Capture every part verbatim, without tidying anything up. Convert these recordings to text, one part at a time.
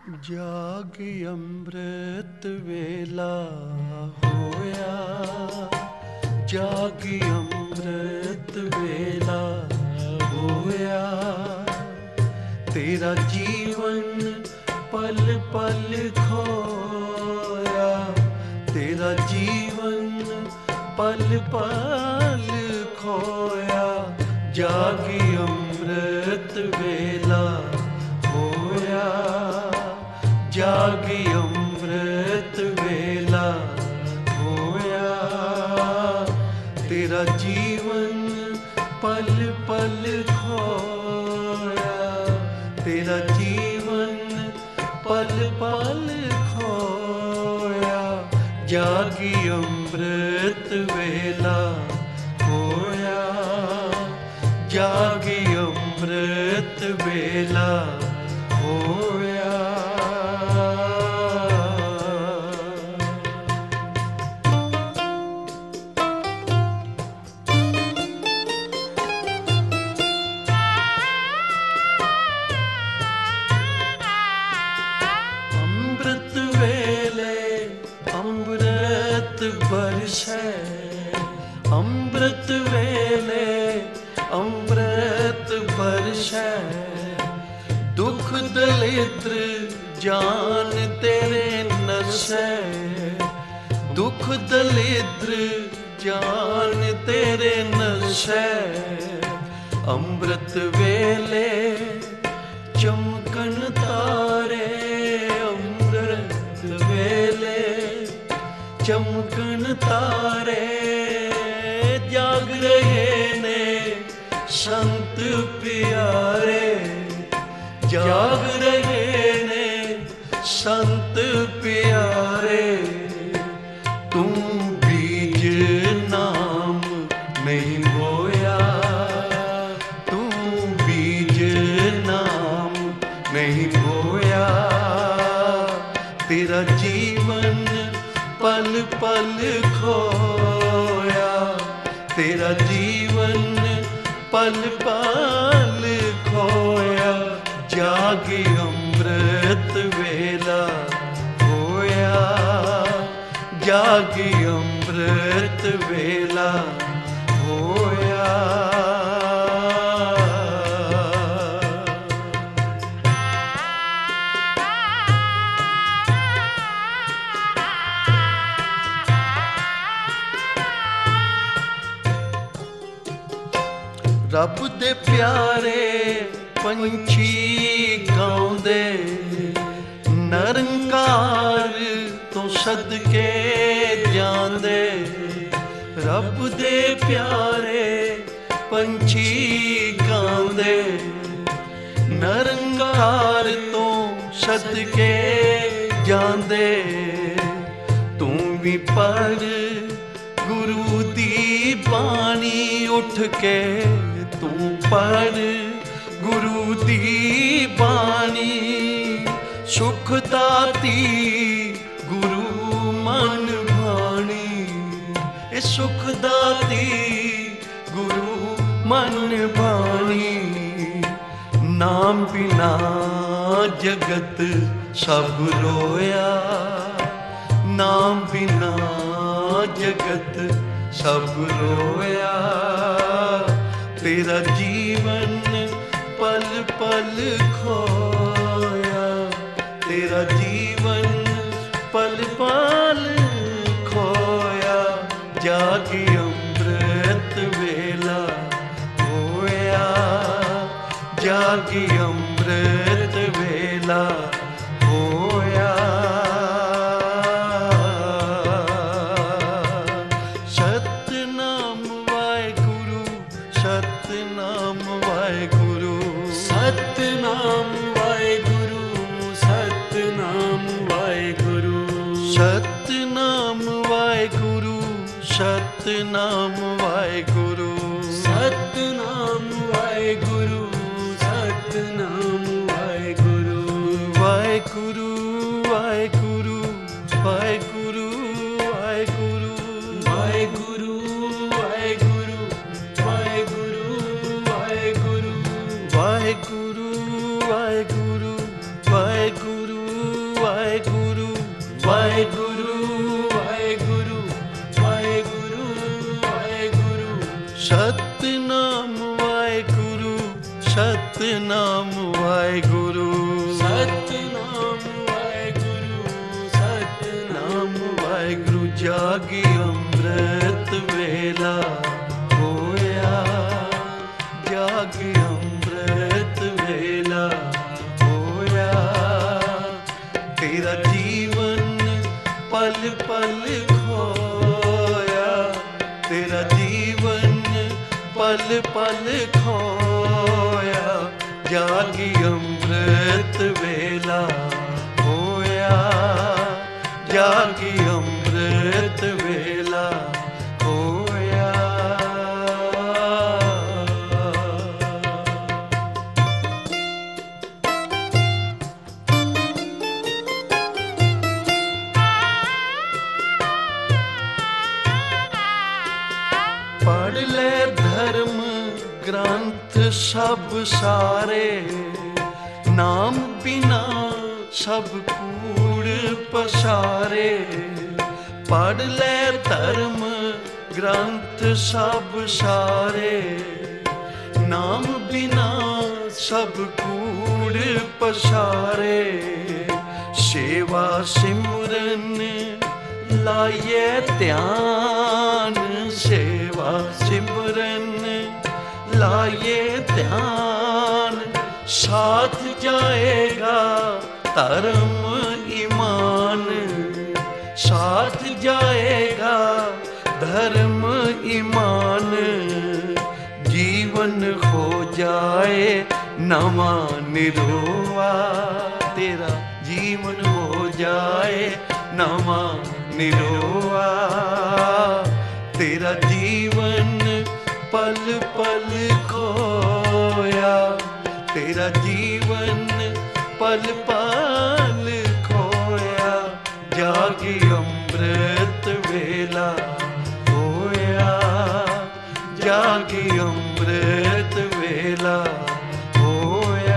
ਜਾਗ ਅੰਮ੍ਰਿਤ ਵੇਲਾ ਹੋਇਆ, ਜਾਗ ਅੰਮ੍ਰਿਤ ਵੇਲਾ ਹੋਇਆ, ਤੇਰਾ ਜੀਵਨ ਪਲ ਪਲ ਖੋਇਆ, ਤੇਰਾ ਜੀਵਨ ਪਲ ਪਲ ਖੋਇਆ, ਜਾਗ ਅੰਮ੍ਰਿਤ ਵੇਲਾ ਹੋਇਆ, ਜਾਗ ਅੰਮ੍ਰਿਤ ਵੇਲਾ ਹੋਇਆ, ਤੇਰਾ ਜੀਵਨ ਪਲ ਪਲ ਖੋਇਆ, ਤੇਰਾ ਜੀਵਨ ਪਲ ਪਲ ਖੋਇਆ, ਜਾਗ ਅੰਮ੍ਰਿਤ ਵੇਲਾ ਹੋਇਆ, ਜਾਗ ਅੰਮ੍ਰਿਤ ਵੇਲਾ ਹੋਇਆ। ਅੰਮ੍ਰਿਤ ਵੇਲੇ ਅੰਮ੍ਰਿਤ ਬਰਸੈ, ਅੰਮ੍ਰਿਤ ਵੇਲੇ ਅੰਮ੍ਰਿਤ ਬਰਸੈ, ਦੁੱਖ ਦਲਿੱਦਰ ਜਾਨ ਤੇਰੇ ਨਸੈ, ਦੁੱਖ ਦਲਿੱਦਰ ਜਾਨ ਤੇਰੇ ਨਸੈ, ਅੰਮ੍ਰਿਤ ਵੇਲੇ ਚਮਕਣ ਤਾਰੇ, ਅੰਮ੍ਰਿਤ ਵੇਲੇ ਚਮਕਣ ਤਾਰੇ, ਜਾਗ ਰਹੇ ਨੇ ਸੰਤ ਪਿਆਰੇ, ਜਾਗ ਰਹੇ ਨੇ ਸੰਤ ਪਿਆਰੇ, ਤੂੰ ਬੀਜ ਨਾਮ ਨਹੀਂ ਬੋਇਆ, ਤੂੰ ਬੀਜ ਨਾਮ ਨਹੀਂ ਬੋਇਆ, ਤੇਰਾ ਜੀਵਨ ਪਲ ਪਲ ਖੋਇਆ, ਤੇਰਾ ਜੀਵਨ ਪਲ ਪਲ ਖੋਇਆ, ਜਾਗ ਅੰਮ੍ਰਿਤ ਵੇਲਾ ਹੋਇਆ, ਜਾਗ ਅੰਮ੍ਰਿਤ ਵੇਲਾ ਹੋਇਆ। ਰੱਬ ਦੇ ਪਿਆਰੇ ਪੰਛੀ ਗਾਉਂਦੇ, ਨਿਰੰਕਾਰ ਤੋਂ ਸਦਕੇ ਜਾਂਦੇ, ਰੱਬ ਦੇ ਪਿਆਰੇ ਪੰਛੀ ਗਾਉਂਦੇ, ਨਿਰੰਕਾਰ ਤੋਂ ਸਦਕੇ ਜਾਂਦੇ, ਤੂੰ ਵੀ ਪੜ੍ਹ ਗੁਰੂ ਦੀ ਬਾਣੀ ਉੱਠ ਕੇ, ਤੂੰ ਪੜ੍ਹ ਗੁਰੂ ਦੀ ਬਾਣੀ, ਸੁਖ ਦਾਤੀ ਗੁਰੂ ਮਨ ਭਾਣੀ, ਇਹ ਸੁਖ ਦਾਤੀ ਗੁਰੂ ਮਨ ਭਾਣੀ, ਨਾਮ ਬਿਨਾ ਜਗਤ ਸਭ ਰੋਇਆ, ਨਾਮ ਬਿਨਾ ਜਗਤ ਸਭ ਰੋਇਆ, ਤੇਰਾ ਜੀਵਨ ਪਲ ਪਲ ਖੋਇਆ, ਤੇਰਾ ਜੀਵਨ ਪਲ ਪਲ ਖੋਇਆ, ਜਾਗ ਅੰਮ੍ਰਿਤ ਵੇਲਾ ਹੋਇਆ, ਜਾਗ ਅੰਮ੍ਰਿਤ ਵੇਲਾ ਹੋਇਆ। ਸਤਿਨਾਮ ਵਾਹਿਗੁਰੂ, ਸਤਿਨਾਮ ਵਾਹਿਗੁਰੂ, ਸਤਿਨਾਮ ਵਾਹਿਗੁਰੂ, ਸਤਿਨਾਮ ਵਾਹਿਗੁਰੂ, ਸਤਿਨਾਮ ਵਾਹਿਗੁਰੂ, ਸਤਿਨਾਮ ਵਾਹਿਗੁਰੂ, ਸਤਿਨਾਮ ਵਾਹਿਗੁਰੂ, ਸਤਿਨਾਮ ਵਾਹਿਗੁਰੂ, ਵਾਹਿਗੁਰੂ ਵਾਹਿਗੁਰੂ ਵਾਹਿਗੁਰੂ ਵਾਹਿਗੁਰੂ, ਵਾਹਿਗੁਰੂ ਵਾਹਿਗੁਰੂ ਵਾਹਿਗੁਰੂ ਵਾਹਿਗੁਰੂ, ਵਾਹਿਗੁਰੂ ਵਾਹਿਗੁਰੂ ਵਾਹਿਗੁਰੂ ਵਾਹਿਗੁਰੂ ਵਾਹਿਗੁਰੂ ਵਾਹਿਗੁਰੂ ਵਾਹਿਗੁਰੂ ਸਤਿਨਾਮ ਵਾਹਿਗੁਰੂ ਸਤਿਨਾਮ ਵਾਹਿਗੁਰੂ ਸਤਿਨਾਮ ਵਾਹਿਗੁਰੂ ਸਤਿਨਾਮ ਵਾਹਿਗੁਰੂ ਜਾਗੀ ਅੰਮ੍ਰਿਤ ਵੇਲਾ ਹੋਇਆ ਜਾਗੀ ਅੰਮ੍ਰਿਤ ਵੇਲਾ ਹੋਇਆ ਤੇਰਾ ਜੀਵਨ ਪਲ ਪਲ ਖੋਇਆ ਤੇਰਾ ਜੀਵਨ ਪਲ ਪਲ ਖੋਇਆ ਜਾਗੀ ਅੰਮ੍ਰਿਤ ਵੇਲਾ ਹੋਇਆ ਜਾਗੀ ਅੰਮ੍ਰਿਤ ਵੇਲਾ ਹੋਇਆ ਪੜ੍ਹ ਲੈ ਧਰਮ ਗ੍ਰੰਥ ਸਭ ਸਾਰੇ ਨਾਮ ਬਿਨਾ ਸਭ ਕੂੜ ਪਸਾਰੇ ਪੜ੍ਹ ਲੈ ਧਰਮ ਗ੍ਰੰਥ ਸਭ ਸਾਰੇ ਨਾਮ ਬਿਨਾ ਸਭ ਕੂੜ ਪਸਾਰੇ ਸੇਵਾ ਸਿਮਰਨ ਲਾਏ ਧਿਆਨ ਸੇਵਾ ਸਿਮਰਨ ਲਾਏ ਧਿਆਨ ਸਾਥ ਜਾਏਗਾ ਧਰਮ ਈਮਾਨ ਸਾਥ ਜਾਏਗਾ ਧਰਮ ਈਮਾਨ ਜੀਵਨ ਹੋ ਜਾਏ ਨਵਾਂ ਨਿਰੋਆ ਤੇਰਾ ਜੀਵਨ ਹੋ ਜਾਏ ਨਵਾਂ ਨਿਰੋਆ ਤੇਰਾ ਜੀਵਨ ਪਲ ਪਲ ਖੋਇਆ ਤੇਰਾ ਜੀਵਨ ਪਲ ਪਲ ਖੋਇਆ ਜਾਗੀ ਅੰਮ੍ਰਿਤ ਵੇਲਾ ਹੋਇਆ ਜਾਗੀ ਅੰਮ੍ਰਿਤ ਵੇਲਾ ਹੋਇਆ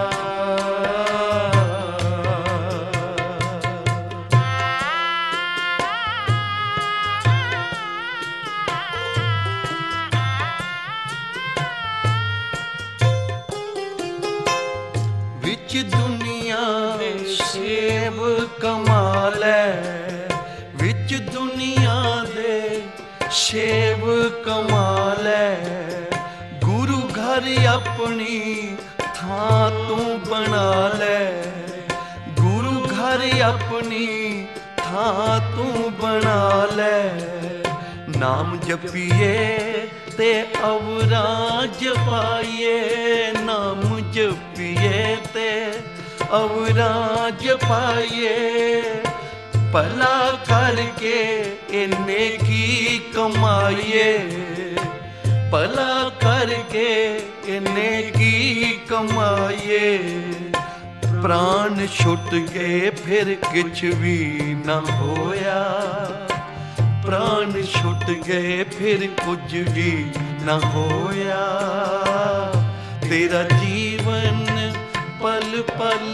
ਵਿੱਚ ਦੁਨੀਆ ਸੇਬ ਕਮਾ ਲੈ ਵਿੱਚ ਦੁਨੀਆ ਦੇ ਸੇਬ ਕਮਾ ਲੈ ਗੁਰੂ ਘਰ ਆਪਣੀ ਥਾਂ ਤੂੰ ਬਣਾ ਲੈ ਗੁਰੂ ਘਰ ਆਪਣੀ ਥਾਂ ਤੂੰ ਬਣਾ ਲੈ ਨਾਮ ਜਪੀਏ ਤੇ ਅਵਰਾਂ ਜਪਾਈਏ ਨਾਮ ਜਪੀਏ ਤੇ ਅਵਰਾਂ ਜਪਾਈਏ ਭਲਾ ਕਰਕੇ ਇਹਨੇ ਕੀ ਕਮਾਈਏ ਭਲਾ ਕਰਕੇ ਇਹਨੇ ਕੀ ਕਮਾਈਏ ਪ੍ਰਾਣ ਛੁੱਟ ਗਏ ਫਿਰ ਕੁਛ ਵੀ ਨਾ ਹੋਇਆ ਪ੍ਰਾਣ ਛੁੱਟ ਗਏ ਫਿਰ ਕੁਝ ਵੀ ਨਾ ਹੋਇਆ ਤੇਰਾ ਜੀਵਨ ਪਲ ਪਲ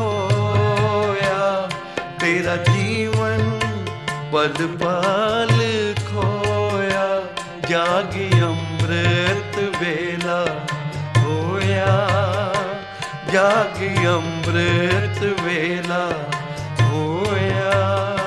ਖੋਇਆ ਤੇਰਾ ਜੀਵਨ ਪਲ ਪਲ ਖੋਇਆ ਜਾਗੀ ਅੰਮ੍ਰਿਤ ਵੇਲਾ ਹੋਇਆ ਜਾਗੀ ਅੰਮ੍ਰਿਤ ਵੇਲਾ ਹੋਇਆ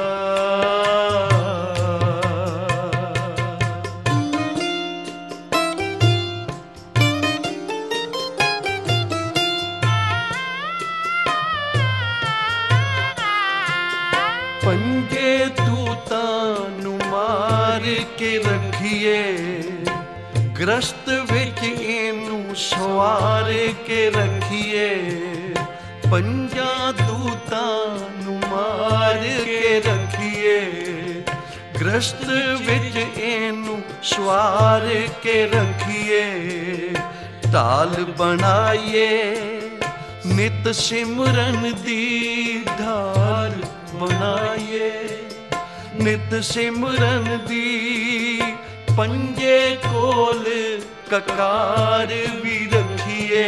ਪੰਜੇ ਦੂਤਾਂ ਨੂੰ ਮਾਰ ਕੇ ਰੱਖੀਏ ਗ੍ਰਸਤ ਵਿੱਚ ਇਹਨੂੰ ਸਵਾਰ ਕੇ ਰੱਖੀਏ ਪੰਜਾਂ ਦੂਤਾਂ ਨੂੰ ਮਾਰ ਕੇ ਰੱਖੀਏ ਗ੍ਰਸਤ ਵਿੱਚ ਇਹਨੂੰ ਸਵਾਰ ਕੇ ਰੱਖੀਏ ਢਾਲ ਬਣਾਈਏ ਨਿਤ ਸਿਮਰਨ ਦੀ ਢਾਲ ਬਣਾਈਏ ਨਿਤ ਸਿਮਰਨ ਦੀ ਪੰਜੇ ਕੋਲ ਕਕਾਰ ਵੀ ਰੱਖੀਏ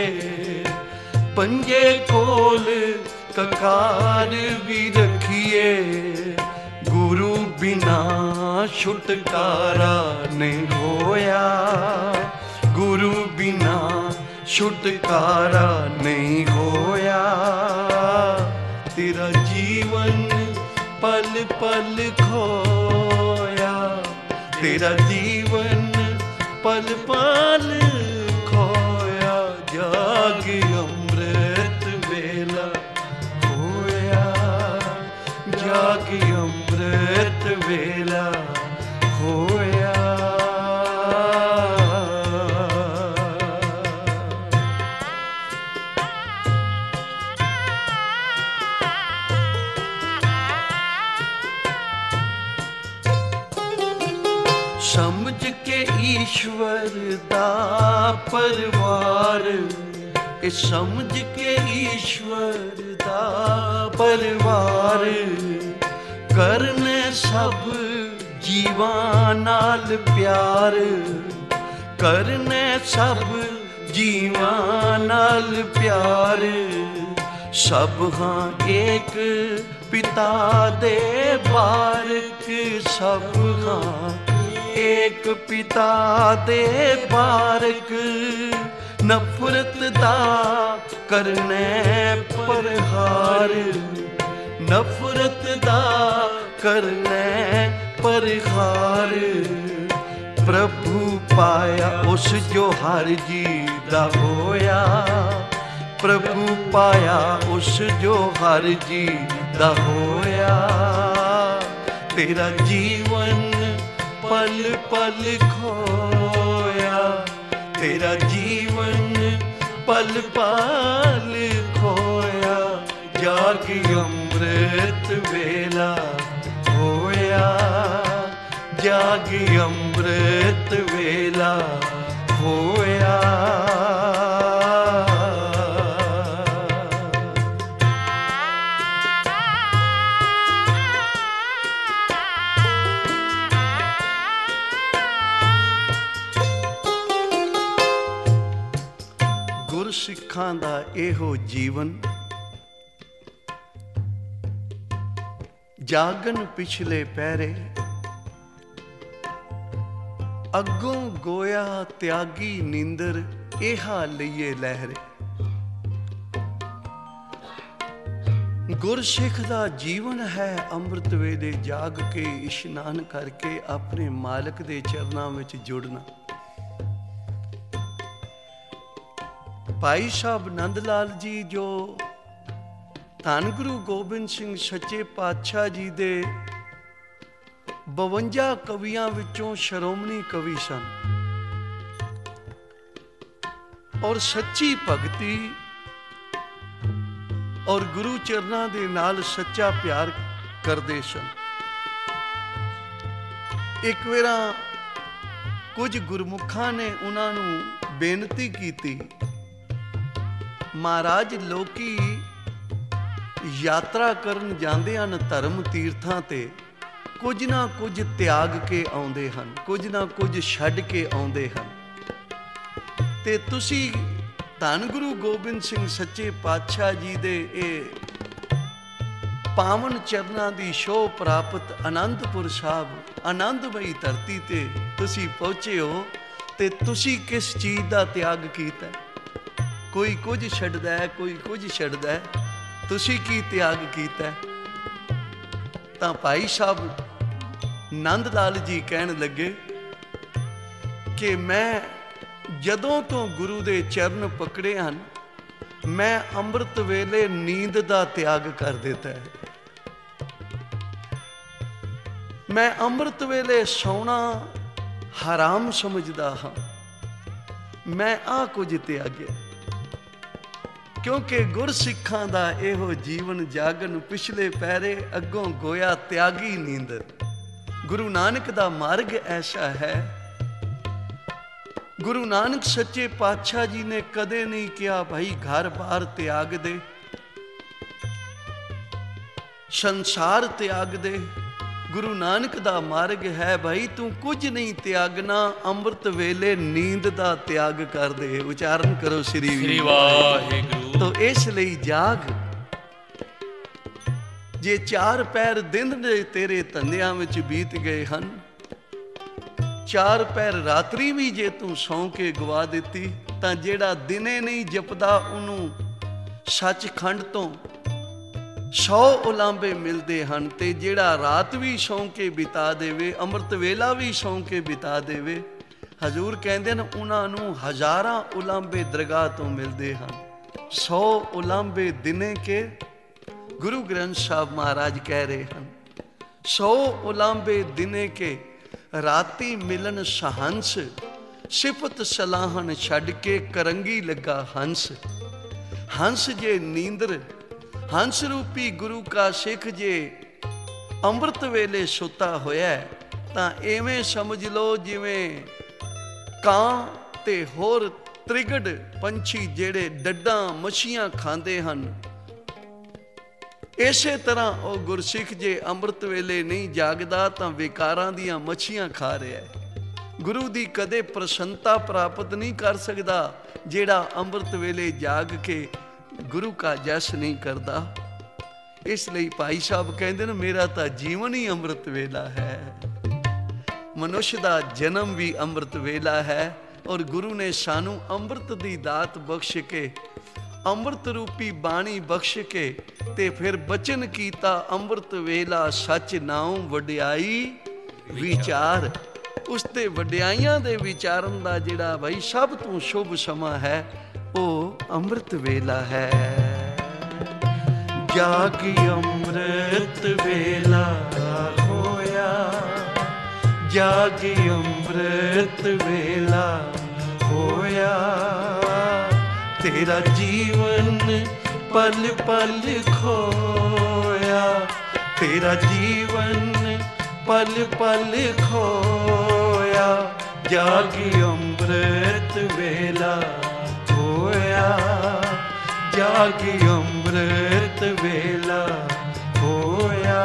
ਪੰਜੇ ਕੋਲ ਕਕਾਰ ਵੀ ਰੱਖੀਏ गुरु बिना छुटकारा नहीं होया, गुरु बिना छुटकारा नहीं होया। तेरा जीवन पल पल खोया, तेरा जीवन पल पल खोया। जाग अमृत वेला होया, जाग अमृत वेला होया। समझ के ईश्वर दा परवार, ए समझ के ईश्वर दा परवार। करने सब जीवां नाल प्यार, करने सब जीवां नाल प्यार। सब हाँ एक पिता दे बारक, सब हाँ एक पिता दे बारक। नफरत दा करने परहार, नफरत दा करने परहार। प्रभु पाया उस जो हर जी दा होया, प्रभु पाया उस जो हर जी दा होया। तेरा जीवन पल पल खोया, तेरा जीवन पल पल खोया। जाग अमृत वेला होया, जाग अमृत वेला होया। सिखां दा एहो जीवन, जागन पिछले पैरे। अगों गोया त्यागी नींदर, एहा लईए लहरे। गुरसिख दा जीवन है अमृत वेले जाग के इशनान करके अपने मालक दे चरनां विच जुड़ना। भाई साहब नंद लाल जी जो धन गुरु गोबिंद सिंह सच्चे पातशाह जी दे बवंजा कवियां विचों श्रोमणी कवि सन और सच्ची भगती और गुरु चरनां दे नाल सच्चा प्यार करदे सन। एक वेरा कुछ गुरमुखां ने उन्हां नूं बेनती कीती, महाराज लोकी यात्रा करन जांदे हन धर्म तीर्थां ते, कुछ ना कुछ त्याग के आउंदे हन, कुछ ना कुछ छड्ड के आउंदे हन। ते तुसी धन गुरु गोबिंद सिंह सच्चे पातशाह जी दे ए पावन चरनां दी शोह प्राप्त आनंदपुर साहब आनंदमई धरती ते तुसी पहुंचे हो, ते तुसी किस चीज़ दा त्याग कीता? कोई कुछ छड्डदा है, कोई कुछ छड्डदा है, तुसी की त्याग कीता? तां भाई साहब नंद लाल जी कहन लगे कि मैं जदों तो गुरु दे चरण पकड़े हन, मैं अमृत वेले नींद दा त्याग कर दिता है। मैं अमृत वेले सौना हराम समझदा हाँ, मैं आ कुछ त्यागया। क्योंकि गुरसिखां दा एहो जीवन जागन पिछले पैरे, अगों गोया त्यागी नींदर। गुरु नानक दा मार्ग ऐसा है, गुरु नानक सच्चे पातशाह जी ने कदे नहीं किया भाई घर बार त्याग दे, संसार त्याग दे। गुरु नानक दा मार्ग है भाई तू कुछ नहीं त्यागना, अमृत वेले नींद दा त्याग कर दे। उच्चारण करो श्री वाहिगुरु। तो इस लई जाग ਜੇ ਚਾਰ ਪੈਰ ਦਿਨ ਦੇ ਤੇਰੇ ਧੰਦਿਆਂ ਵਿੱਚ ਬੀਤ ਗਏ ਹਨ, ਚਾਰ ਪੈਰ ਰਾਤਰੀ ਵੀ ਜੇ ਤੂੰ ਸੌਂ ਕੇ ਗਵਾ ਦਿੱਤੀ, ਤਾਂ ਜਿਹੜਾ ਦਿਨੇ ਨਹੀਂ ਜਪਦਾ ਉਹਨੂੰ ਸੱਚਖੰਡ ਤੋਂ ਸੌ ਉਲਾਂਬੇ ਮਿਲਦੇ ਹਨ, ਤੇ ਜਿਹੜਾ ਰਾਤ ਵੀ ਸੌਂ ਕੇ ਬਿਤਾ ਦੇਵੇ, ਅੰਮ੍ਰਿਤ ਵੇਲਾ ਵੀ ਸੌਂ ਕੇ ਬਿਤਾ ਦੇਵੇ, ਹਜ਼ੂਰ ਕਹਿੰਦੇ ਨੇ ਉਹਨਾਂ ਨੂੰ ਹਜ਼ਾਰਾਂ ਉਲਾਂਬੇ ਦਰਗਾਹ ਤੋਂ ਮਿਲਦੇ ਹਨ। ਸੌ ਉਲਾਂਬੇ ਦਿਨੇ ਕੇ ਗੁਰੂ ਗ੍ਰੰਥ ਸਾਹਿਬ ਮਹਾਰਾਜ ਕਹਿ ਰਹੇ ਹਨ, ਸੌ ਉਲਾਂਬੇ ਦਿਨੇ ਕੇ ਰਾਤੀ ਮਿਲਨ ਸਹੰਸ, ਸਿਫਤ ਸਲਾਹਨ ਛੱਡ ਕੇ ਕਰੰਗੀ ਲੱਗਾ ਹੰਸ। ਹੰਸ ਜੇ ਨੀਂਦਰ, ਹੰਸ ਰੂਪੀ ਗੁਰੂ ਕਾ ਸਿੱਖ ਜੇ ਅੰਮ੍ਰਿਤ ਵੇਲੇ ਸੁੱਤਾ ਹੋਇਆ, ਤਾਂ ਐਵੇਂ ਸਮਝ ਲਓ ਜਿਵੇਂ ਕਾਂ ਤੇ ਹੋਰ ਤ੍ਰਿਗੜ ਪੰਛੀ ਜਿਹੜੇ ਡੱਡਾਂ ਮੱਛੀਆਂ ਖਾਂਦੇ ਹਨ, ਇਸੇ ਤਰ੍ਹਾਂ ਉਹ ਗੁਰਸਿੱਖ ਜੇ ਅੰਮ੍ਰਿਤ ਵੇਲੇ ਨਹੀਂ ਜਾਗਦਾ ਤਾਂ ਵਿਕਾਰਾਂ ਦੀਆਂ ਮੱਛੀਆਂ ਖਾ ਰਿਹਾ ਹੈ। ਗੁਰੂ ਦੀ ਕਦੇ ਪ੍ਰਸੰਨਤਾ ਪ੍ਰਾਪਤ ਨਹੀਂ ਕਰ ਸਕਦਾ ਜਿਹੜਾ ਅੰਮ੍ਰਿਤ ਵੇਲੇ ਜਾਗ ਕੇ ਗੁਰੂ ਕਾ ਜਸ ਨਹੀਂ ਕਰਦਾ। ਇਸ ਲਈ ਭਾਈ ਸਾਹਿਬ ਕਹਿੰਦੇ ਨੇ ਮੇਰਾ ਤਾਂ ਜੀਵਨ ਹੀ ਅੰਮ੍ਰਿਤ ਵੇਲਾ ਹੈ। ਮਨੁੱਖ ਦਾ ਜਨਮ ਵੀ ਅੰਮ੍ਰਿਤ ਵੇਲਾ ਹੈ, ਔਰ ਗੁਰੂ ਨੇ ਸਾਨੂੰ ਅੰਮ੍ਰਿਤ ਦੀ ਦਾਤ ਬਖਸ਼ ਕੇ, ਅੰਮ੍ਰਿਤ ਰੂਪੀ ਬਾਣੀ ਬਖਸ਼ ਕੇ, ਤੇ ਫਿਰ ਬਚਨ ਕੀਤਾ ਅੰਮ੍ਰਿਤ ਵੇਲਾ ਸੱਚ ਨਾਉ ਵਡਿਆਈ ਵਿਚਾਰ। ਉਸ ਤੇ ਵਡਿਆਈਆਂ ਦੇ ਵਿਚਾਰਨ ਦਾ ਜਿਹੜਾ ਭਾਈ ਸਭ ਤੋਂ ਸ਼ੁਭ ਸਮਾਂ ਹੈ ਉਹ ਅੰਮ੍ਰਿਤ ਵੇਲਾ ਹੈ। ਜਾਗੀ ਅੰਮ੍ਰਿਤ ਵੇਲਾ ਹੋਇਆ, ਜਾਗੀ ਅੰਮ੍ਰਿਤ ਵੇਲਾ ਹੋਇਆ, ਤੇਰਾ ਜੀਵਨ ਪਲ ਪਲ ਖੋਇਆ, ਤੇਰਾ ਜੀਵਨ ਪਲ ਪਲ ਖੋਇਆ, ਜਾਗੀ ਅੰਮ੍ਰਿਤ ਵੇਲਾ ਹੋਇਆ, ਜਾਗੀ ਅੰਮ੍ਰਿਤ ਵੇਲਾ ਹੋਇਆ।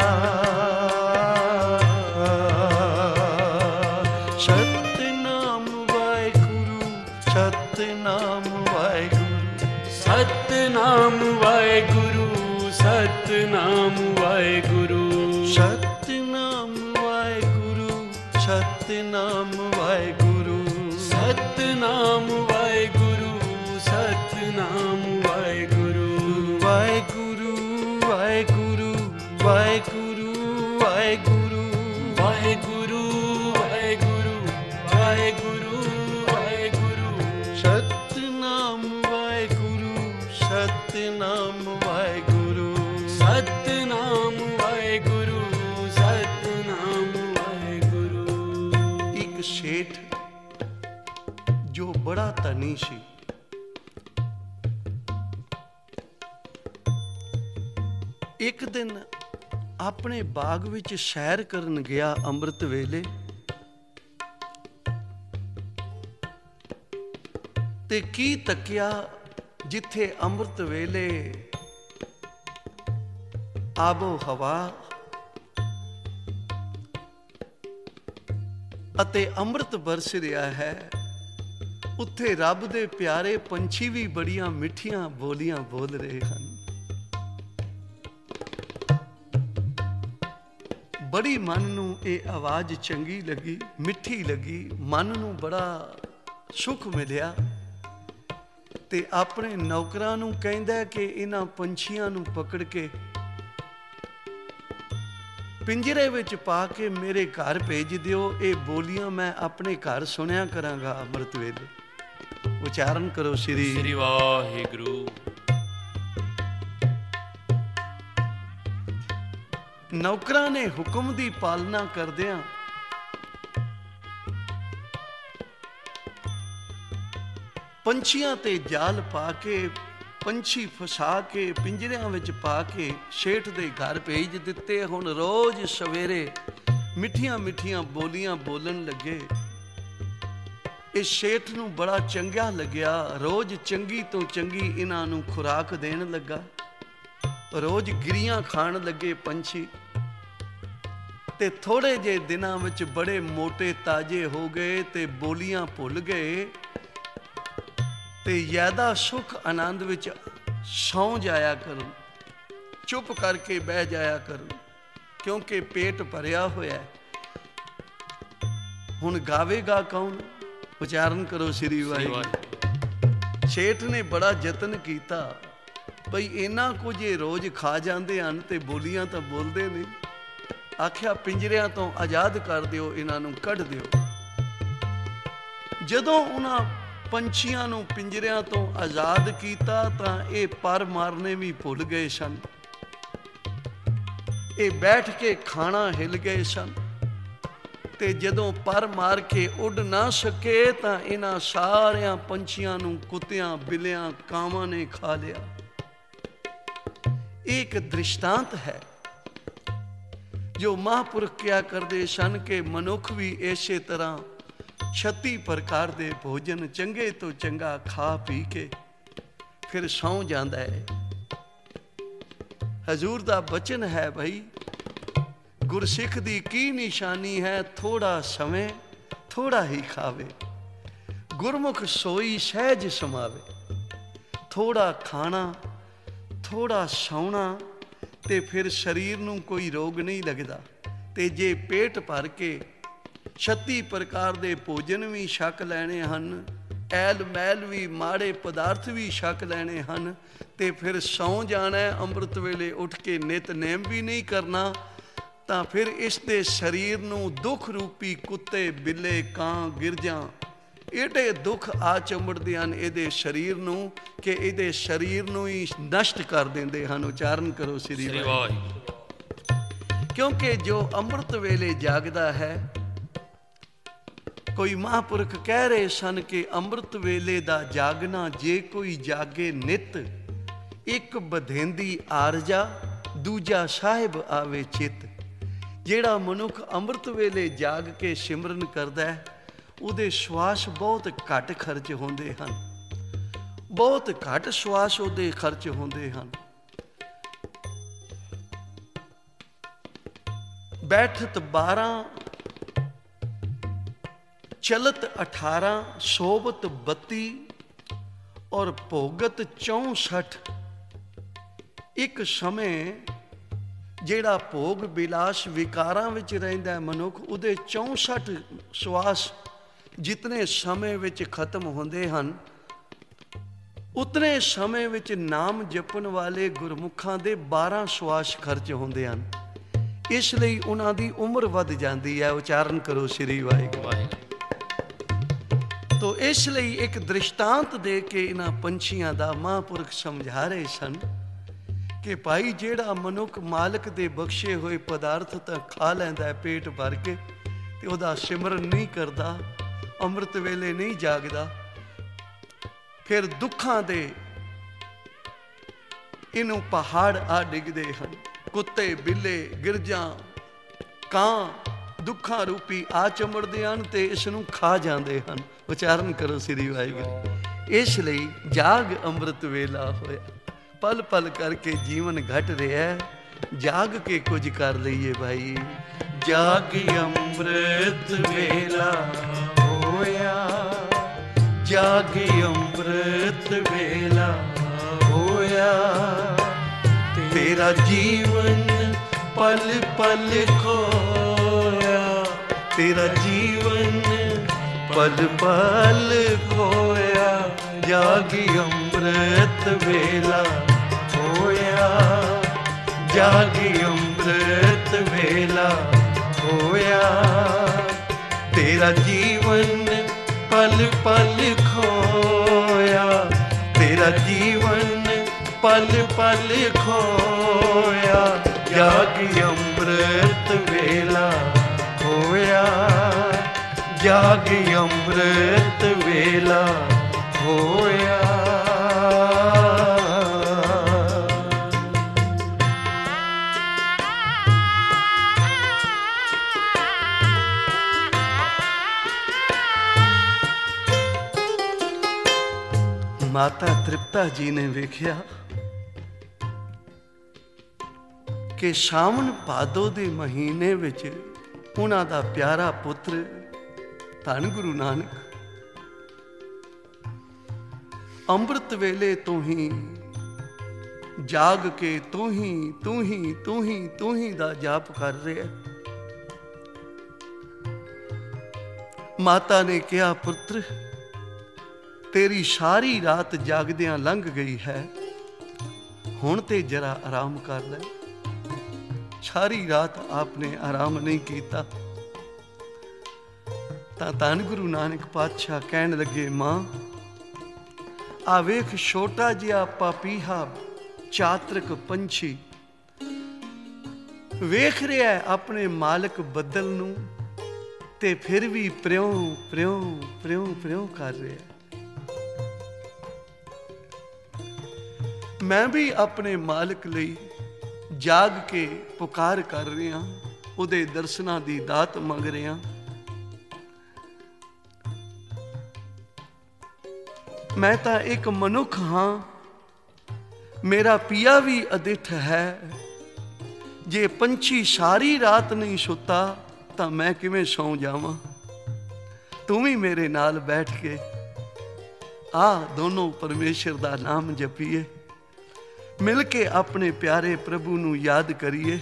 ਸਤਿਨਾਮ ਵਾਹਿਗੁਰੂ, ਸਤਿਨਾਮ ਵਾਹਿਗੁਰੂ, ਸਤਿਨਾਮ ਵਾਹਿਗੁਰੂ, ਸਤਿਨਾਮ ਵਾਹਿਗੁਰੂ, ਸਤਿਨਾਮ ਵਾਹਿਗੁਰੂ, ਸਤਿਨਾਮ ਵਾਹਿਗੁਰੂ, ਸਤਿਨਾਮ ਵਾਹਿਗੁਰੂ, ਸਤਿਨਾਮ ਵਾਹਿਗੁਰੂ, ਵਾਹਿਗੁਰੂ ਵਾਹਿਗੁਰੂ ਵਾਹਿਗੁਰੂ ਵਾਹਿਗੁਰੂ, ਵਾਹਿਗੁਰੂ ਵਾਹਿਗੁਰੂ ਵਾਹਿਗੁਰੂ ਵਾਹਿਗੁਰੂ, ਸਤਿਨਾਮ ਵਾਹਿਗੁਰੂ, ਸਤਿਨਾਮ ਵਾਹਿਗੁਰੂ, ਸਤਿਨਾਮ ਵਾਹਿਗੁਰੂ, ਸਤਿਨਾਮ ਵਾਹਿਗੁਰੂ। ਇੱਕ ਸੇਠ ਜੋ ਬੜਾ ਧਨੀ ਸੀ, ਇੱਕ ਦਿਨ ਆਪਣੇ ਬਾਗ ਵਿੱਚ ਸੈਰ ਕਰਨ ਗਿਆ ਅੰਮ੍ਰਿਤ ਵੇਲੇ, ਤੇ ਕੀ ਤੱਕਿਆ ਜਿੱਥੇ ਅੰਮ੍ਰਿਤ ਵੇਲੇ ਆਬੋ ਹਵਾ ਅਤੇ ਅੰਮ੍ਰਿਤ ਬਰਸ ਰਿਹਾ ਹੈ, ਉੱਥੇ ਰੱਬ ਦੇ ਪਿਆਰੇ ਪੰਛੀ ਵੀ ਬੜੀਆਂ ਮਿੱਠੀਆਂ ਬੋਲੀਆਂ ਬੋਲ ਰਹੇ ਹਨ। ਬੜੀ ਮਨ ਨੂੰ ਇਹ ਆਵਾਜ਼ ਚੰਗੀ ਲੱਗੀ, ਮਿੱਠੀ ਲੱਗੀ, ਮਨ ਨੂੰ ਬੜਾ ਸੁੱਖ ਮਿਲਿਆ, ਤੇ ਆਪਣੇ ਨੌਕਰਾਂ ਨੂੰ ਕਹਿੰਦਾ ਕਿ ਇਹਨਾਂ ਪੰਛੀਆਂ ਨੂੰ ਪਕੜ ਕੇ ਪਿੰਜਰੇ ਵਿੱਚ ਪਾ ਕੇ ਮੇਰੇ ਘਰ ਭੇਜ ਦਿਓ, ਇਹ ਬੋਲੀਆਂ ਮੈਂ ਆਪਣੇ ਘਰ ਸੁਣਿਆ ਕਰਾਂਗਾ ਅੰਮ੍ਰਿਤ ਵੇਲੇ। ਉਚਾਰਨ ਕਰੋ ਸ੍ਰੀ ਸ੍ਰੀ ਵਾਹਿਗੁਰੂ। ਨੌਕਰਾਂ ਨੇ ਹੁਕਮ ਦੀ ਪਾਲਣਾ ਕਰਦਿਆਂ ਪੰਛੀਆਂ ਤੇ ਜਾਲ ਪਾ ਕੇ, ਪੰਛੀ ਫਸਾ ਕੇ ਪਿੰਜਰਿਆਂ ਵਿੱਚ ਪਾ ਕੇ ਸ਼ੇਠ ਦੇ ਘਰ ਭੇਜ ਦਿੱਤੇ। ਹੁਣ ਰੋਜ਼ ਸਵੇਰੇ ਮਿੱਠੀਆਂ ਮਿੱਠੀਆਂ ਬੋਲੀਆਂ ਬੋਲਣ ਲੱਗੇ। ਇਸ ਸ਼ੇਠ ਨੂੰ ਬੜਾ ਚੰਗਾ ਲੱਗਿਆ, ਰੋਜ਼ ਚੰਗੀ ਤੋਂ ਚੰਗੀ ਇਹਨਾਂ ਨੂੰ ਖੁਰਾਕ ਦੇਣ ਲੱਗਾ। ਰੋਜ਼ ਗਿਰੀਆਂ ਖਾਣ ਲੱਗੇ ਪੰਛੀ, ਤੇ ਥੋੜੇ ਜਿਹੇ ਦਿਨਾਂ ਵਿੱਚ ਬੜੇ ਮੋਟੇ ਤਾਜੇ ਹੋ ਗਏ ਤੇ ਬੋਲੀਆਂ ਭੁੱਲ ਗਏ, ਤੇ ਜ਼ਿਆਦਾ ਸੁੱਖ ਆਨੰਦ ਵਿੱਚ ਸੌਂ ਜਾਇਆ ਕਰਨ। ਚੁੱਪ ਕਰਕੇ ਬਹਿ ਜਾਇਆ ਕਰੋ, ਕਿਉਂਕਿ ਪੇਟ ਭਰਿਆ ਹੋਇਆ। ਹੁਣ ਗਾਵੇਗਾ ਕੌਣ? ਉਚਾਰਨ ਕਰੋ ਸ੍ਰੀ ਵਾਹਿਗੁਰੂ। ਸੇਠ ਨੇ ਬੜਾ ਯਤਨ ਕੀਤਾ, ਬਈ ਇਹਨਾਂ ਕੁਝ ਇਹ ਰੋਜ਼ ਖਾ ਜਾਂਦੇ ਹਨ ਤੇ ਬੋਲੀਆਂ ਤਾਂ ਬੋਲਦੇ ਨਹੀਂ। ਆਖਿਆ ਪਿੰਜਰਿਆਂ ਤੋਂ ਆਜ਼ਾਦ ਕਰ ਦਿਓ, ਇਹਨਾਂ ਨੂੰ ਕੱਢ ਦਿਓ। ਜਦੋਂ ਉਹਨਾਂ ਪੰਛੀਆਂ ਨੂੰ ਪਿੰਜਰਿਆਂ ਤੋਂ ਆਜ਼ਾਦ ਕੀਤਾ ਤਾਂ ਇਹ ਪਰ ਮਾਰਨੇ ਵੀ ਭੁੱਲ ਗਏ ਸਨ। ਇਹ ਬੈਠ ਕੇ ਖਾਣਾ ਹਿੱਲ ਗਏ ਸਨ ਤੇ ਜਦੋਂ ਪਰ ਮਾਰ ਕੇ ਉੱਡ ਨਾ ਸਕੇ ਤਾਂ ਇਹਨਾਂ ਸਾਰਿਆਂ ਪੰਛੀਆਂ ਨੂੰ ਕੁੱਤਿਆਂ, ਬਿੱਲਿਆਂ, ਕਾਵਾਂ ਨੇ ਖਾ ਲਿਆ। ਇਹ ਇੱਕ ਦ੍ਰਿਸ਼ਟਾਂਤ ਹੈ ਜੋ ਮਹਾਂਪੁਰਖ ਕਿਹਾ ਕਰਦੇ ਸਨ ਕਿ ਮਨੁੱਖ ਵੀ ਇਸੇ ਤਰ੍ਹਾਂ ਛੱਤੀ ਪ੍ਰਕਾਰ ਦੇ ਭੋਜਨ ਚੰਗੇ ਤੋਂ ਚੰਗਾ ਖਾ ਪੀ ਕੇ ਫਿਰ ਸੌਂ ਜਾਂਦਾ ਹੈ। ਹਜ਼ੂਰ ਦਾ ਬਚਨ ਹੈ ਭਾਈ, ਗੁਰਸਿੱਖ ਦੀ ਕੀ ਨਿਸ਼ਾਨੀ ਹੈ? ਥੋੜਾ ਸਵੇਂ ਥੋੜਾ ਹੀ ਖਾਵੇ, ਗੁਰਮੁਖ ਸੋਈ ਸਹਿਜ ਸਮਾਵੇ। ਥੋੜਾ ਖਾਣਾ, ਥੋੜਾ ਸੌਣਾ ਤੇ ਫਿਰ ਸਰੀਰ ਨੂੰ ਕੋਈ ਰੋਗ ਨਹੀਂ ਲੱਗਦਾ। ਤੇ ਜੇ ਪੇਟ ਭਰ ਕੇ ਛੱਤੀ ਪ੍ਰਕਾਰ ਦੇ ਭੋਜਨ ਵੀ ਛਕ ਲੈਣੇ ਹਨ, ਐਲ ਮੈਲ ਵੀ, ਮਾੜੇ ਪਦਾਰਥ ਵੀ ਛਕ ਲੈਣੇ ਹਨ ਤੇ ਫਿਰ ਸੌਂ ਜਾਣਾ, ਅੰਮ੍ਰਿਤ ਵੇਲੇ ਉੱਠ ਕੇ ਨਿਤਨੇਮ ਵੀ ਨਹੀਂ ਕਰਨਾ, ਤਾਂ ਫਿਰ ਇਸ ਦੇ ਸਰੀਰ ਨੂੰ ਦੁੱਖ ਰੂਪੀ ਕੁੱਤੇ, ਬਿੱਲੇ, ਕਾਂ, ਗਿਰਜਾਂ ਏਡੇ ਦੁੱਖ ਆ ਚੰਬੜਦੇ ਹਨ ਇਹਦੇ ਸਰੀਰ ਨੂੰ ਕਿ ਇਹਦੇ ਸਰੀਰ ਨੂੰ ਹੀ ਨਸ਼ਟ ਕਰ ਦਿੰਦੇ ਹਨ। ਉਚਾਰਨ ਕਰੋ ਸ੍ਰੀ ਵਾਹਿਗੁਰੂ। ਕਿਉਂਕਿ ਜੋ ਅੰਮ੍ਰਿਤ ਵੇਲੇ ਜਾਗਦਾ ਹੈ, ਕੋਈ ਮਹਾਂਪੁਰਖ ਕਹਿ ਰਹੇ ਸਨ ਕਿ ਅੰਮ੍ਰਿਤ ਵੇਲੇ ਦਾ ਜਾਗਣਾ ਜੇ ਕੋਈ ਜਾਗੇ ਨਿਤ, ਇੱਕ ਬਧੇਂਦੀ ਆਰਜਾ ਦੂਜਾ ਸਾਹਿਬ ਆਵੇ ਚਿੱਤ। ਜਿਹੜਾ ਮਨੁੱਖ ਅੰਮ੍ਰਿਤ ਵੇਲੇ ਜਾਗ ਕੇ ਸਿਮਰਨ ਕਰਦਾ ਹੈ, ਉਹਦੇ ਸਵਾਸ ਬਹੁਤ ਘੱਟ ਖਰਚ ਹੁੰਦੇ ਹਨ, ਬਹੁਤ ਘੱਟ ਸਵਾਸ ਉਹਦੇ ਖਰਚ ਹੁੰਦੇ ਹਨ। ਬੈਠਤ ਬਾਰਾਂ, ਚਲਤ ਅਠਾਰਾਂ, ਸੋਬਤ ਬੱਤੀ ਔਰ ਭੋਗਤ ਚੌਂਸਠ। ਇੱਕ ਸਮੇਂ ਜਿਹੜਾ ਭੋਗ ਬਿਲਾਸ ਵਿਕਾਰਾਂ ਵਿੱਚ ਰਹਿੰਦਾ ਹੈ ਮਨੁੱਖ, ਉਹਦੇ ਚੌਂਸਠ ਸਵਾਸ ਜਿਤਨੇ ਸਮੇਂ ਵਿੱਚ ਖਤਮ ਹੁੰਦੇ ਹਨ, ਉਤਨੇ ਸਮੇਂ ਵਿੱਚ ਨਾਮ ਜਪਣ ਵਾਲੇ ਗੁਰਮੁਖਾਂ ਦੇ ਬਾਰਾਂ ਸਵਾਸ ਖਰਚ ਹੁੰਦੇ ਹਨ। ਇਸ ਲਈ ਉਹਨਾਂ ਦੀ ਉਮਰ ਵੱਧ ਜਾਂਦੀ ਹੈ। ਉਚਾਰਨ ਕਰੋ ਸ੍ਰੀ ਵਾਹਿਗੁਰੂ। ਤੋ ਇਸ ਲਈ ਇੱਕ ਦ੍ਰਿਸ਼ਟਾਂਤ ਦੇ ਕੇ ਇਹਨਾਂ ਪੰਛੀਆਂ ਦਾ ਮਹਾਂਪੁਰਖ ਸਮਝਾ ਰਹੇ ਸਨ ਕਿ ਭਾਈ ਜਿਹੜਾ ਮਨੁੱਖ ਮਾਲਕ ਦੇ ਬਖਸ਼ੇ ਹੋਏ ਪਦਾਰਥ ਤਾਂ ਖਾ ਲੈਂਦਾ ਹੈ ਪੇਟ ਭਰ ਕੇ, ਤੇ ਉਹਦਾ ਸਿਮਰਨ ਨਹੀਂ ਕਰਦਾ, ਅੰਮ੍ਰਿਤ ਵੇਲੇ ਨਹੀਂ ਜਾਗਦਾ, ਫਿਰ ਦੁੱਖਾਂ ਦੇ ਇਹਨੂੰ ਪਹਾੜ ਆ ਡਿੱਗਦੇ ਹਨ। ਕੁੱਤੇ, ਬਿੱਲੇ, ਗਿਰਜਾਂ, ਕਾਂ ਦੁੱਖਾਂ ਰੂਪੀ ਆ ਚੰਬੜਦੇ ਹਨ ਤੇ ਇਸ ਨੂੰ ਖਾ ਜਾਂਦੇ ਹਨ। ਉਚਾਰਨ ਕਰੋ ਸ੍ਰੀ ਵਾਹਿਗੁਰੂ। ਇਸ ਲਈ ਜਾਗ ਅੰਮ੍ਰਿਤ ਵੇਲਾ ਹੋਇਆ, ਪਲ ਪਲ ਕਰਕੇ ਜੀਵਨ ਘਟ ਰਿਹਾ, ਜਾਗ ਕੇ ਕੁਝ ਕਰ ਲਈਏ ਭਾਈ। ਜਾਗ ਅੰਮ੍ਰਿਤ ਵੇਲਾ ਹੋਇਆ, ਜਾਗ ਅੰਮ੍ਰਿਤ ਵੇਲਾ ਹੋਇਆ, ਤੇਰਾ ਜੀਵਨ ਪਲ ਪਲ ਖੋਇਆ, ਤੇਰਾ ਜੀਵਨ ਪਲ ਪਲ ਖੋਇਆ। ਜਾਗ ਅੰਮ੍ਰਿਤ ਵੇਲਾ ਹੋਇਆ, ਜਾਗ ਅੰਮ੍ਰਿਤ ਵੇਲਾ ਹੋਇਆ, ਤੇਰਾ ਜੀਵਨ ਪਲ ਪਲ ਖੋਇਆ, ਤੇਰਾ ਜੀਵਨ ਪਲ ਪਲ ਖੋਇਆ। ਜਾਗ ਅੰਮ੍ਰਿਤ ਵੇਲਾ ਹੋਇਆ, ਜਾਗ ਅੰਮ੍ਰਿਤ ਵੇਲਾ ਹੋਇਆ। ਮਾਤਾ ਤ੍ਰਿਪਤਾ ਜੀ ਨੇ ਵੇਖਿਆ ਕਿ ਸਾਵਣ ਭਾਦੋ ਦੇ ਮਹੀਨੇ ਵਿੱਚ ਉਹਨਾਂ ਦਾ ਪਿਆਰਾ ਪੁੱਤਰ ਧੰਨ ਗੁਰੂ ਨਾਨਕ ਅੰਮ੍ਰਿਤ ਵੇਲੇ ਤੋਂ ਹੀ ਜਾਗ ਕੇ ਤੂੰ ਹੀ ਤੂੰ ਹੀ ਤੂੰ ਹੀ ਤੂੰ ਹੀ ਦਾ ਜਾਪ ਕਰ ਰਿਹਾ। ਮਾਤਾ ਨੇ ਕਿਹਾ, ਪੁੱਤਰ ਤੇਰੀ ਸਾਰੀ ਰਾਤ ਜਾਗਦਿਆਂ ਲੰਘ ਗਈ ਹੈ, ਹੁਣ ਤੇ ਜਰਾ ਆਰਾਮ ਕਰ ਲੈ। ਸਾਰੀ ਰਾਤ ਆਪਨੇ ਆਰਾਮ ਨਹੀਂ ਕੀਤਾ ਤਾਂ ਧੰਨ ਗੁਰੂ ਨਾਨਕ ਪਾਤਸ਼ਾਹ ਕਹਿਣ ਲੱਗੇ, ਮਾਂ ਆ ਵੇਖ ਛੋਟਾ ਜਿਹਾ ਪਾਪੀਹਾ ਚਾਤਰਕ ਪੰਛੀ ਵੇਖ ਰਿਹਾ ਹੈ ਆਪਣੇ ਮਾਲਕ ਬੱਦਲ ਨੂੰ ਤੇ ਫਿਰ ਵੀ ਪ੍ਰਿਉ ਪ੍ਰਿਉ ਪ੍ਰਿਉ ਪ੍ਰਿਉ ਕਰ ਰਿਹਾ। ਮੈਂ ਵੀ ਆਪਣੇ ਮਾਲਕ ਲਈ ਜਾਗ ਕੇ ਪੁਕਾਰ ਕਰ ਰਿਹਾ, ਉਹਦੇ ਦਰਸ਼ਨਾਂ ਦੀ ਦਾਤ ਮੰਗ ਰਿਹਾ। ਮੈਂ ਤਾਂ ਇੱਕ ਮਨੁੱਖ ਹਾਂ, ਮੇਰਾ ਪੀਆ ਵੀ ਅਦਿੱਠ ਹੈ। ਜੇ ਪੰਛੀ ਸਾਰੀ ਰਾਤ ਨਹੀਂ ਸੁੱਤਾ ਤਾਂ ਮੈਂ ਕਿਵੇਂ ਸੌਂ ਜਾਵਾਂ। ਤੂੰ ਵੀ ਮੇਰੇ ਨਾਲ ਬੈਠ ਕੇ ਆ ਦੋਨੋਂ ਪਰਮੇਸ਼ਰ ਦਾ ਨਾਮ ਜਪੀਏ, ਮਿਲ ਕੇ ਆਪਣੇ ਪਿਆਰੇ ਪ੍ਰਭੂ ਨੂੰ ਯਾਦ ਕਰੀਏ।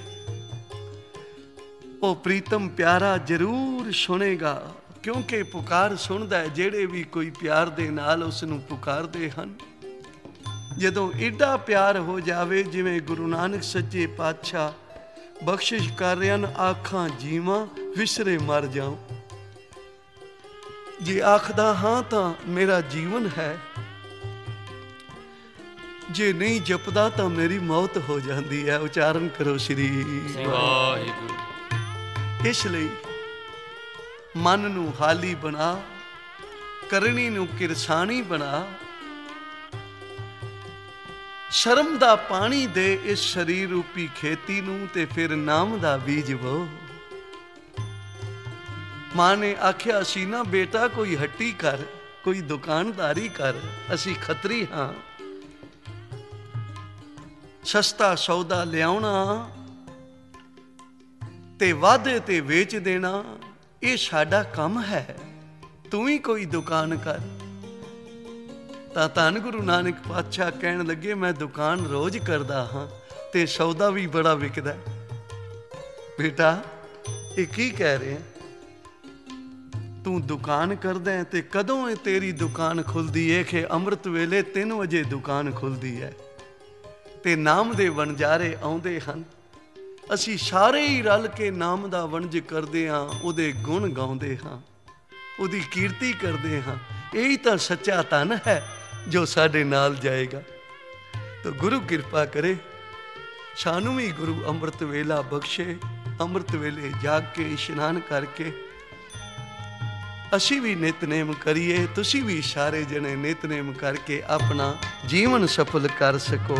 ਉਹ ਪ੍ਰੀਤਮ ਪਿਆਰਾ ਜ਼ਰੂਰ ਸੁਣੇਗਾ, ਕਿਉਂਕਿ ਪੁਕਾਰ ਸੁਣਦਾ ਹੈ ਜਿਹੜੇ ਵੀ ਕੋਈ ਪਿਆਰ ਦੇ ਨਾਲ ਉਸ ਨੂੰ ਪੁਕਾਰਦੇ ਹਨ। ਜਦੋਂ ਏਡਾ ਪਿਆਰ ਹੋ ਜਾਵੇ ਜਿਵੇਂ ਗੁਰੂ ਨਾਨਕ ਸੱਚੇ ਪਾਤਸ਼ਾਹ ਬਖਸ਼ਿਸ਼ ਕਰ ਰਹੇ ਹਨ, ਆਖਾਂ ਜੀਵਾਂ ਵਿਸਰੇ ਮਰ ਜਾਉ। ਜੇ ਆਖਦਾ ਹਾਂ ਤਾਂ ਮੇਰਾ ਜੀਵਨ ਹੈ, ਜੇ ਨਹੀਂ ਜਪਦਾ ਤਾਂ ਮੇਰੀ ਮੌਤ ਹੋ ਜਾਂਦੀ ਹੈ। ਉਚਾਰਨ ਕਰੋ ਸ੍ਰੀ ਵਾਹਿਗੁਰੂ। ਇਸ ਲਈ ਮਨ ਨੂੰ ਹਾਲੀ ਬਣਾ, ਕਰਨੀ ਨੂੰ ਕਿਰਸਾਣੀ ਬਣਾ, ਸ਼ਰਮ ਦਾ ਪਾਣੀ ਦੇ ਇਸ ਸਰੀਰ ਰੂਪੀ ਖੇਤੀ ਨੂੰ ਤੇ ਫਿਰ ਨਾਮ ਦਾ ਬੀਜ ਬੋ। ਮਾਂ ਨੇ ਆਖਿਆ ਸੀ ਨਾ ਬੇਟਾ ਕੋਈ ਹੱਟੀ ਕਰ, ਕੋਈ ਦੁਕਾਨਦਾਰੀ ਕਰ, ਅਸੀਂ ਖੱਤਰੀ ਹਾਂ। ਸਸਤਾ ਸੌਦਾ ਲਿਆਉਣਾ ਤੇ ਵਾਧੇ ਤੇ ਵੇਚ ਦੇਣਾ, ਇਹ ਸਾਡਾ ਕੰਮ ਹੈ। ਤੂੰ ਵੀ ਕੋਈ ਦੁਕਾਨ ਕਰ। ਤਾਂ ਧੰਨ ਗੁਰੂ ਨਾਨਕ ਪਾਤਸ਼ਾਹ ਕਹਿਣ ਲੱਗੇ, ਮੈਂ ਦੁਕਾਨ ਰੋਜ਼ ਕਰਦਾ ਹਾਂ ਤੇ ਸੌਦਾ ਵੀ ਬੜਾ ਵਿਕਦਾ। ਬੇਟਾ ਇਹ ਕੀ ਕਹਿ ਰਹੇ? ਤੂੰ ਦੁਕਾਨ ਕਰਦਾ ਤੇ ਕਦੋਂ ਇਹ ਤੇਰੀ ਦੁਕਾਨ ਖੁੱਲਦੀ ਏ? ਕਿ ਅੰਮ੍ਰਿਤ ਵੇਲੇ ਤਿੰਨ ਵਜੇ ਦੁਕਾਨ ਖੁੱਲਦੀ ਹੈ ਤੇ ਨਾਮ ਦੇ ਵਣਜਾਰੇ ਆਉਂਦੇ ਹਨ। ਅਸੀਂ ਸਾਰੇ ਹੀ ਰਲ ਕੇ ਨਾਮ ਦਾ ਵਣਜ ਕਰਦੇ ਹਾਂ, ਉਹਦੇ ਗੁਣ ਗਾਉਂਦੇ ਹਾਂ, ਉਹਦੀ ਕੀਰਤੀ ਕਰਦੇ ਹਾਂ। ਇਹੀ ਤਾਂ ਸੱਚਾ ਧਨ ਹੈ ਜੋ ਸਾਡੇ ਨਾਲ ਜਾਏਗਾ। ਤਾਂ ਗੁਰੂ ਕਿਰਪਾ ਕਰੇ ਸਾਨੂੰ ਵੀ ਗੁਰੂ ਅੰਮ੍ਰਿਤ ਵੇਲਾ ਬਖਸ਼ੇ। ਅੰਮ੍ਰਿਤ ਵੇਲੇ ਜਾਗ ਕੇ ਇਸ਼ਨਾਨ ਕਰਕੇ ਅਸੀਂ ਵੀ ਨਿਤਨੇਮ ਕਰੀਏ, ਤੁਸੀਂ ਵੀ ਸਾਰੇ ਜਣੇ ਨਿਤਨੇਮ ਕਰਕੇ ਆਪਣਾ ਜੀਵਨ ਸਫਲ ਕਰ ਸਕੋ।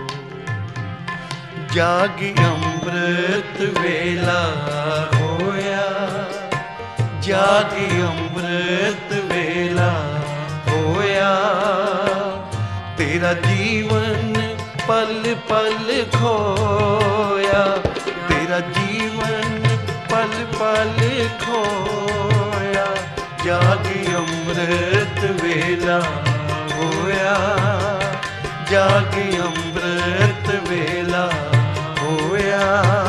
ਜਾਗ ਅੰਮ੍ਰਿਤ ਵੇਲਾ ਹੋਇਆ, ਜਾਗ ਅੰਮ੍ਰਿਤ ਵੇਲਾ ਹੋਇਆ, ਤੇਰਾ ਜੀਵਨ ਪਲ ਪਲ ਖੋਇਆ, ਤੇਰਾ ਜੀਵਨ ਪਲ ਪਲ ਖੋਇਆ। ਜਾਗ ਅੰਮ੍ਰਿਤ ਵੇਲਾ ਹੋਇਆ, ਜਾਗ ਅੰਮ੍ਰਿਤ ਵੇਲਾ ਹੋਇਆ।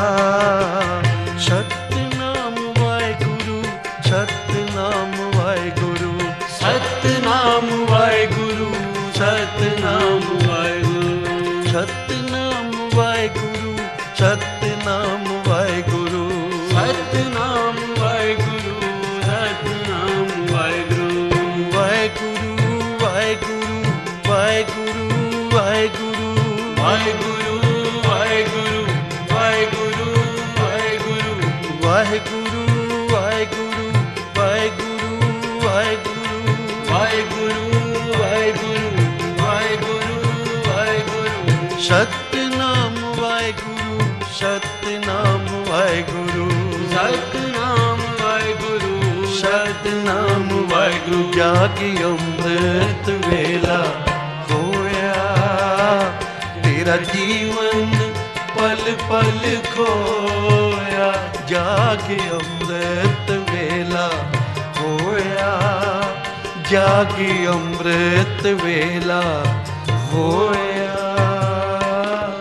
ਸਤਿਨਾਮ ਵਾਹਿਗੁਰੂ, ਸਤਿਨਾਮ ਵਾਹਿਗੁਰੂ, ਸਤਿਨਾਮ ਵਾਹਿਗੁਰੂ, ਸਤਿਨਾਮ ਵਾਹਿਗੁਰੂ, ਸਤਿਨਾਮ ਵਾਹਿਗੁਰੂ, ਸਤਿਨਾਮ ਵਾਹਿਗੁਰੂ, ਸਤਿਨਾਮ ਵਾਹਿਗੁਰੂ, ਸਤਿਨਾਮ ਵਾਹਿਗੁਰੂ। ਵਾਹਿਗੁਰੂ ਵਾਹਿਗੁਰੂ ਵਾਹਿਗੁਰੂ ਵਾਹਿਗੁਰੂ ਵਾਹਿਗੁਰੂ ਵਾਹਿਗੁਰੂ ਵਾਹਿਗੁਰੂ ਵਾਹਿਗੁਰੂ ਵਾਹਿਗੁਰੂ ਵਾਹਿਗੁਰੂ ਵਾਹਿਗੁਰੂ ਵਾਹਿਗੁਰੂ ਵਾਹਿਗੁਰੂ ਵਾਹਿਗੁਰੂ ਵਾਹਿਗੁਰੂ ਵਾਹਿਗੁਰੂ। ਸਤਿਨਾਮ ਵਾਹਿਗੁਰੂ, ਸਤਿਨਾਮ ਵਾਹਿਗੁਰੂ, ਸਤਿਨਾਮ ਵਾਹਿਗੁਰੂ, ਸਤਿਨਾਮ ਵਾਹਿਗੁਰੂ। ਜਾਗ ਅੰਮ੍ਰਿਤ ਵੇਲਾ ਹੋਇਆ, ਤੇਰਾ ਜੀਵਨ ਪਲ ਪਲ ਖੋਇਆ। ਜਾਗ ਅੰਮ੍ਰਿਤ ਵੇਲਾ ਹੋਇਆ, ਜਾਗ ਅੰਮ੍ਰਿਤ ਵੇਲਾ ਹੋਇਆ।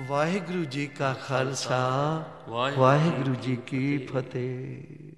ਵਾਹਿਗੁਰੂ ਜੀ ਕਾ ਖਾਲਸਾ, ਵਾਹਿਗੁਰੂ ਜੀ ਕੀ ਫਤਿਹ।